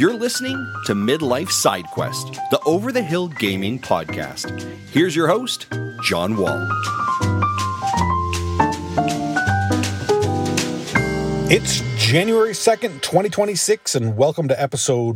You're listening to Midlife Side Quest, the Over the Hill Gaming Podcast. Here's your host, John Wall. It's January 2nd, 2026, and welcome to episode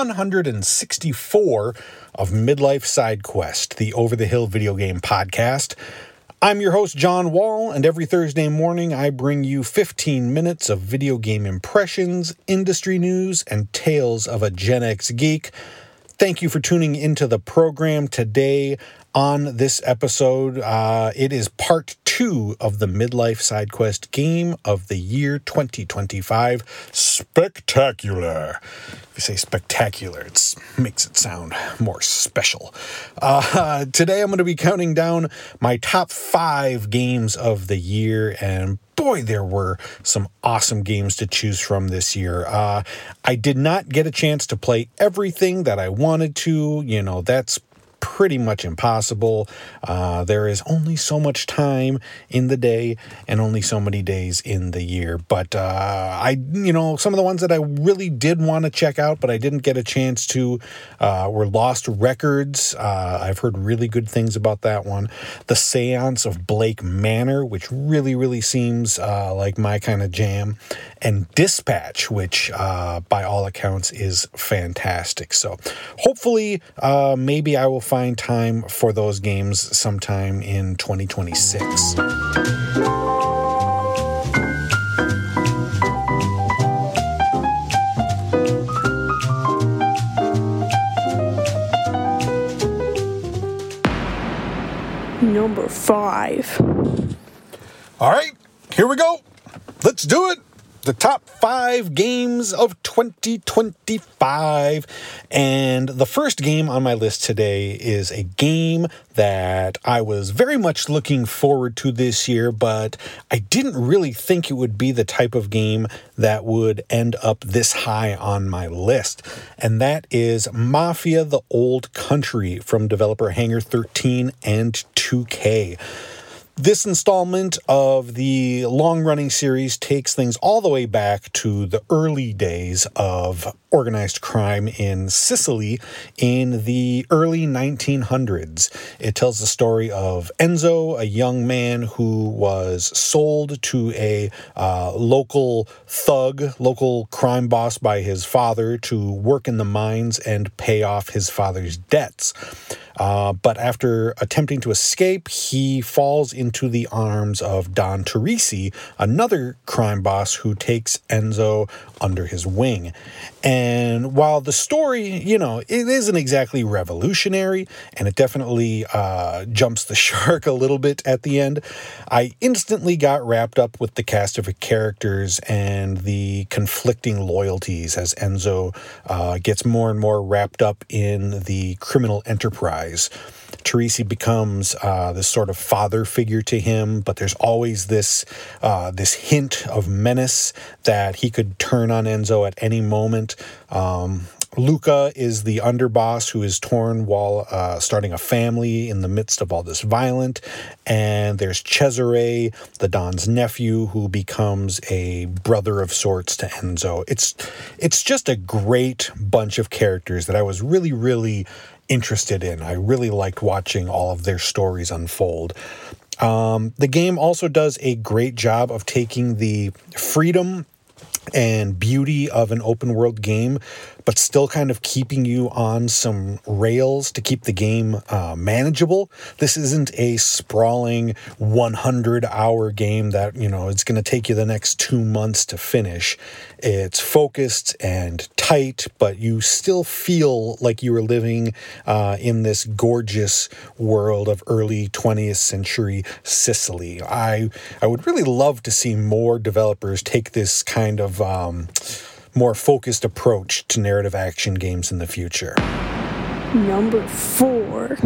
164 of Midlife Side Quest, the Over the Hill video game podcast. I'm your host, John Wall, and every Thursday morning I bring you 15 minutes of video game impressions, industry news, and tales of a Gen X geek. Thank you for tuning into the program today. On this episode, it is part 2 of the Midlife Side Quest Game of the Year 2025 Spectacular. If you say spectacular, it makes it sound more special. Today I'm going to be counting down my top 5 games of the year, and boy, there were some awesome games to choose from this year. I did not get a chance to play everything that I wanted to. You know, that's pretty much impossible. There is only so much time in the day and only so many days in the year. But some of the ones that I really did want to check out, but I didn't get a chance to, were Lost Records. I've heard really good things about that one. The Seance of Blake Manor, which really seems like my kind of jam. And Dispatch, which by all accounts is fantastic. So hopefully maybe I will find time for those games sometime in 2026. Number 5. All right, here we go. Let's do it. The top 5 games of 2025. And the first game on my list today is a game that I was very much looking forward to this year, but I didn't really think it would be the type of game that would end up this high on my list. And that is Mafia: The Old Country from developer Hangar 13 and 2K. This installment of the long-running series takes things all the way back to the early days of organized crime in Sicily in the early 1900s. It tells the story of Enzo, a young man who was sold to a local crime boss by his father to work in the mines and pay off his father's debts. But after attempting to escape, he falls into the arms of Don Teresi, another crime boss who takes Enzo under his wing. And while the story, it isn't exactly revolutionary, and it definitely jumps the shark a little bit at the end, I instantly got wrapped up with the cast of characters and the conflicting loyalties as Enzo gets more and more wrapped up in the criminal enterprise. Teresi becomes this sort of father figure to him, but there's always this hint of menace that he could turn on Enzo at any moment. Luca is the underboss who is torn while starting a family in the midst of all this violence. And there's Cesare, the Don's nephew, who becomes a brother of sorts to Enzo. It's just a great bunch of characters that I was really interested in. I really liked watching all of their stories unfold. The game also does a great job of taking the freedom and beauty of an open world game, but still kind of keeping you on some rails to keep the game manageable. This isn't a sprawling 100-hour game that, it's going to take you the next 2 months to finish. It's focused and tight, but you still feel like you are living in this gorgeous world of early 20th century Sicily. I would really love to see more developers take this kind of more focused approach to narrative action games in the future. Number 4.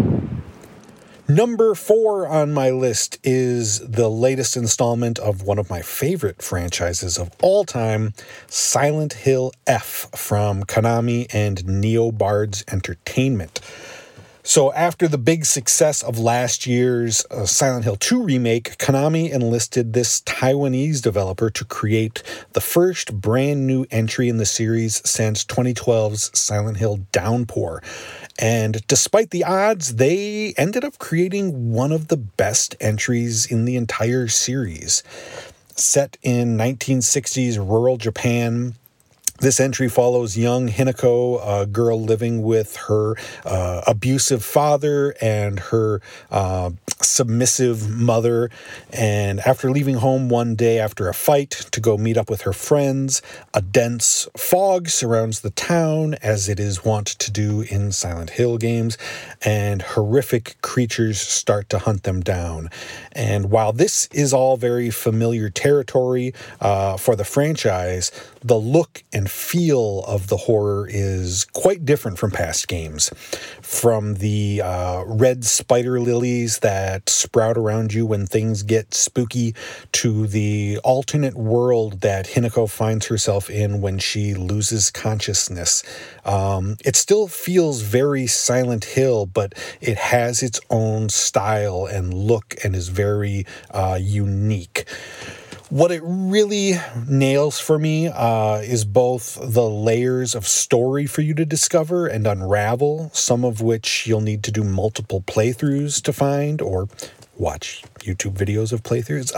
Number 4 on my list is the latest installment of one of my favorite franchises of all time, Silent Hill F from Konami and NeoBards Entertainment. So after the big success of last year's Silent Hill 2 remake, Konami enlisted this Taiwanese developer to create the first brand new entry in the series since 2012's Silent Hill Downpour. And despite the odds, they ended up creating one of the best entries in the entire series. Set in 1960s rural Japan, this entry follows young Hinako, a girl living with her abusive father and her submissive mother. And after leaving home one day after a fight to go meet up with her friends, a dense fog surrounds the town, as it is wont to do in Silent Hill games, and horrific creatures start to hunt them down. And while this is all very familiar territory for the franchise, the look and feel of the horror is quite different from past games. From the red spider lilies that sprout around you when things get spooky, to the alternate world that Hinako finds herself in when she loses consciousness. It still feels very Silent Hill, but it has its own style and look and is very unique. What it really nails for me is both the layers of story for you to discover and unravel, some of which you'll need to do multiple playthroughs to find, or watch YouTube videos of playthroughs,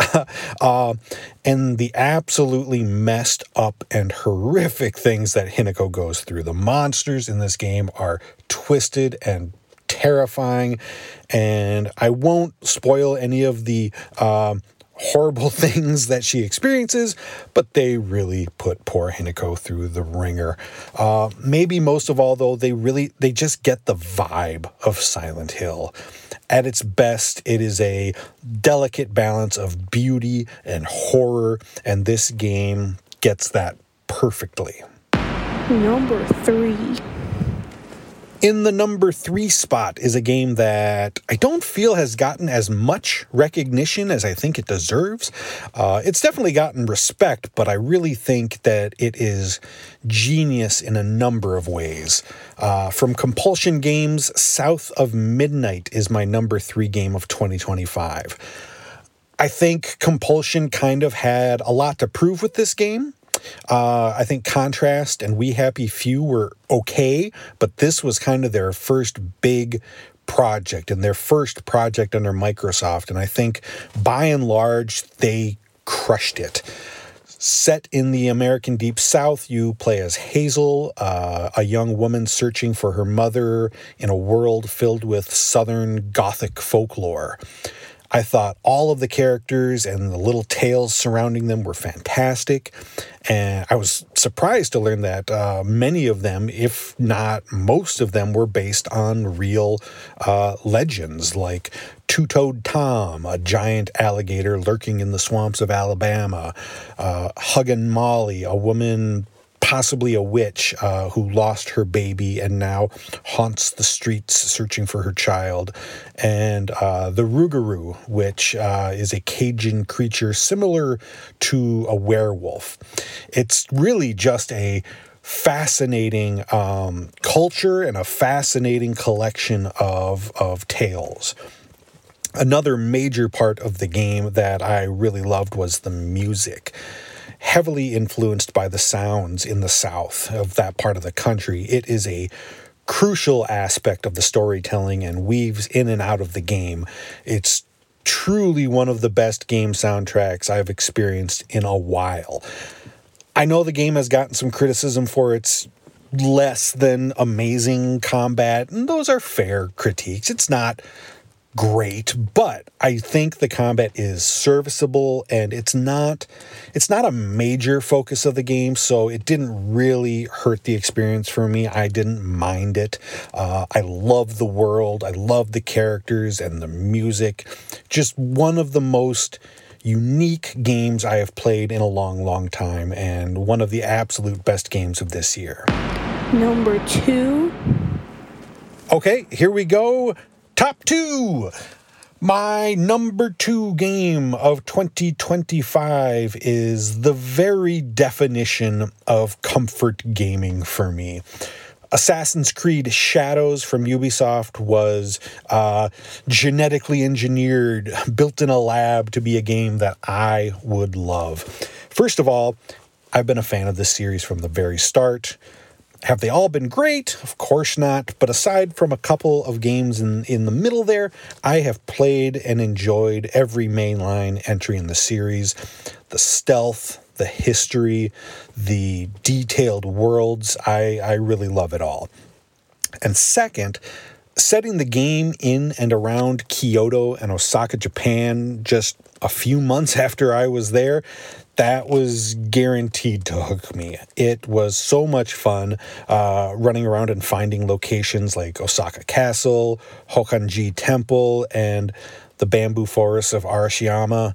and the absolutely messed up and horrific things that Hinako goes through. The monsters in this game are twisted and terrifying, and I won't spoil any of the horrible things that she experiences, but they really put poor Hinako through the ringer. Maybe most of all, though, they just get the vibe of Silent Hill. At its best, it is a delicate balance of beauty and horror, and this game gets that perfectly. Number 3. In the number 3 spot is a game that I don't feel has gotten as much recognition as I think it deserves. It's definitely gotten respect, but I really think that it is genius in a number of ways. From Compulsion Games, South of Midnight is my number 3 game of 2025. I think Compulsion kind of had a lot to prove with this game. I think Contrast and We Happy Few were okay, but this was kind of their first big project and their first project under Microsoft, and I think by and large they crushed it. Set in the American Deep South, you play as Hazel, a young woman searching for her mother in a world filled with Southern Gothic folklore. I thought all of the characters and the little tales surrounding them were fantastic, and I was surprised to learn that many of them, if not most of them, were based on real legends, like Two-Toed Tom, a giant alligator lurking in the swamps of Alabama, Huggin' Molly, a woman, possibly a witch, who lost her baby and now haunts the streets searching for her child, and the Rougarou, which is a Cajun creature similar to a werewolf. It's really just a fascinating culture and a fascinating collection of tales. Another major part of the game that I really loved was the music. Heavily influenced by the sounds in the South of that part of the country, it is a crucial aspect of the storytelling and weaves in and out of the game. It's truly one of the best game soundtracks I've experienced in a while. I know the game has gotten some criticism for its less than amazing combat, and those are fair critiques. It's not great, but I think the combat is serviceable, and it's not a major focus of the game, so it didn't really hurt the experience for me. I didn't mind it. I love the world, I love the characters and the music. Just one of the most unique games I have played in a long, long time, and one of the absolute best games of this year. Number 2. Okay, here we go. Top 2. My number 2 game of 2025 is the very definition of comfort gaming for me. Assassin's Creed Shadows from Ubisoft was genetically engineered, built in a lab to be a game that I would love. First of all, I've been a fan of this series from the very start. Have they all been great? Of course not. But aside from a couple of games in the middle there, I have played and enjoyed every mainline entry in the series. The stealth, the history, the detailed worlds, I really love it all. And second, setting the game in and around Kyoto and Osaka, Japan, just a few months after I was there, that was guaranteed to hook me. It was so much fun running around and finding locations like Osaka Castle, Hokkanji Temple, and the bamboo forests of Arashiyama.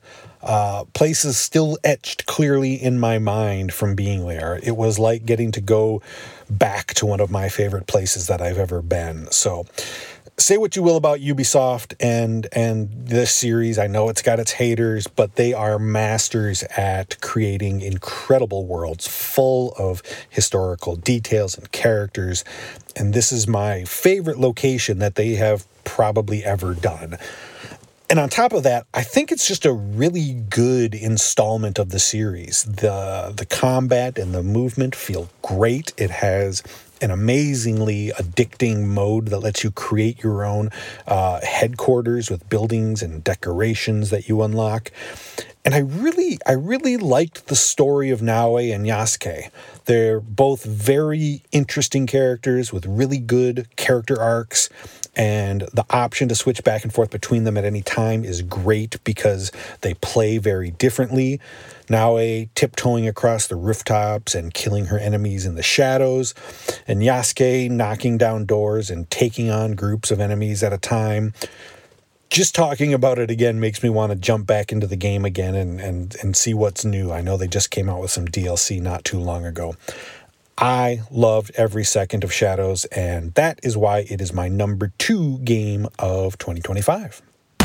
Places still etched clearly in my mind from being there. It was like getting to go back to one of my favorite places that I've ever been. So say what you will about Ubisoft and this series. I know it's got its haters, but they are masters at creating incredible worlds full of historical details and characters. And this is my favorite location that they have probably ever done. And on top of that, I think it's just a really good installment of the series. The combat and the movement feel great. It has an amazingly addicting mode that lets you create your own headquarters with buildings and decorations that you unlock. And I really liked the story of Naoe and Yasuke. They're both very interesting characters with really good character arcs, and the option to switch back and forth between them at any time is great because they play very differently. Naoe tiptoeing across the rooftops and killing her enemies in the shadows, and Yasuke knocking down doors and taking on groups of enemies at a time. Just talking about it again makes me want to jump back into the game again and see what's new. I know they just came out with some DLC not too long ago. I loved every second of Shadows, and that is why it is my number 2 game of 2025.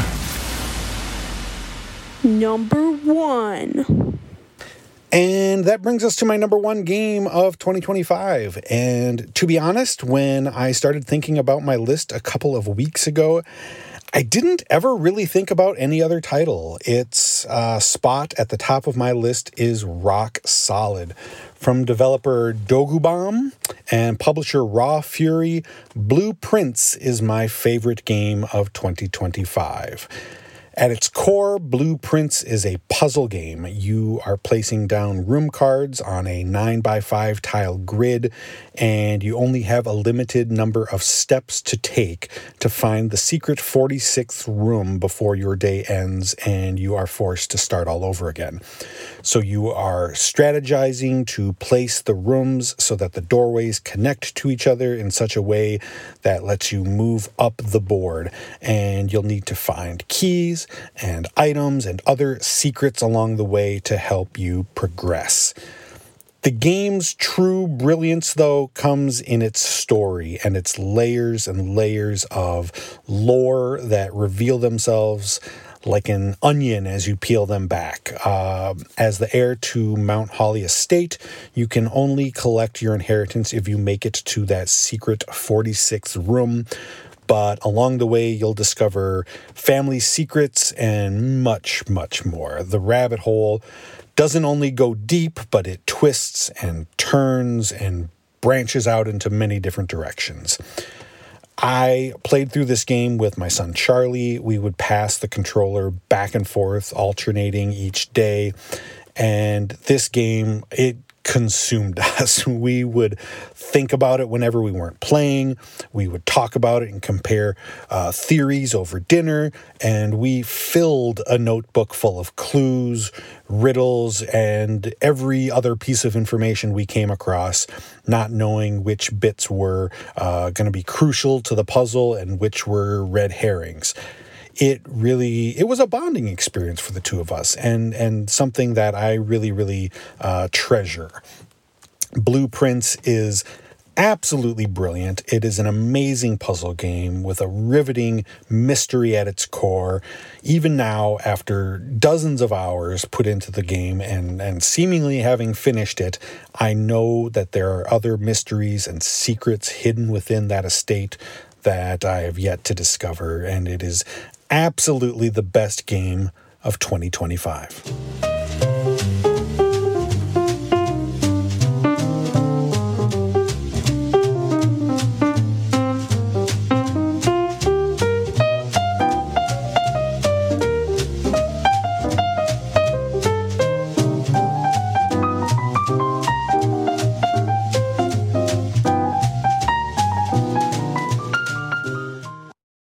Number 1. And that brings us to my number 1 game of 2025. And to be honest, when I started thinking about my list a couple of weeks ago, I didn't ever really think about any other title. Its spot at the top of my list is Rock Solid. From developer Dogubomb and publisher Raw Fury, Blue Prince is my favorite game of 2025. At its core, Blue Prince is a puzzle game. You are placing down room cards on a 9x5 tile grid, and you only have a limited number of steps to take to find the secret 46th room before your day ends and you are forced to start all over again. So you are strategizing to place the rooms so that the doorways connect to each other in such a way that lets you move up the board, and you'll need to find keys and items and other secrets along the way to help you progress. The game's true brilliance, though, comes in its story and its layers and layers of lore that reveal themselves like an onion as you peel them back. As the heir to Mount Holly Estate, you can only collect your inheritance if you make it to that secret 46th room. But along the way, you'll discover family secrets and much, much more. The rabbit hole doesn't only go deep, but it twists and turns and branches out into many different directions. I played through this game with my son Charlie. We would pass the controller back and forth, alternating each day. And this game, it consumed us. We would think about it whenever we weren't playing. We would talk about it and compare theories over dinner. And we filled a notebook full of clues, riddles, and every other piece of information we came across, not knowing which bits were going to be crucial to the puzzle and which were red herrings. It was a bonding experience for the two of us, and something that I really, really treasure. Blue Prince is absolutely brilliant. It is an amazing puzzle game with a riveting mystery at its core. Even now, after dozens of hours put into the game and seemingly having finished it, I know that there are other mysteries and secrets hidden within that estate that I have yet to discover, and it is absolutely the best game of 2025.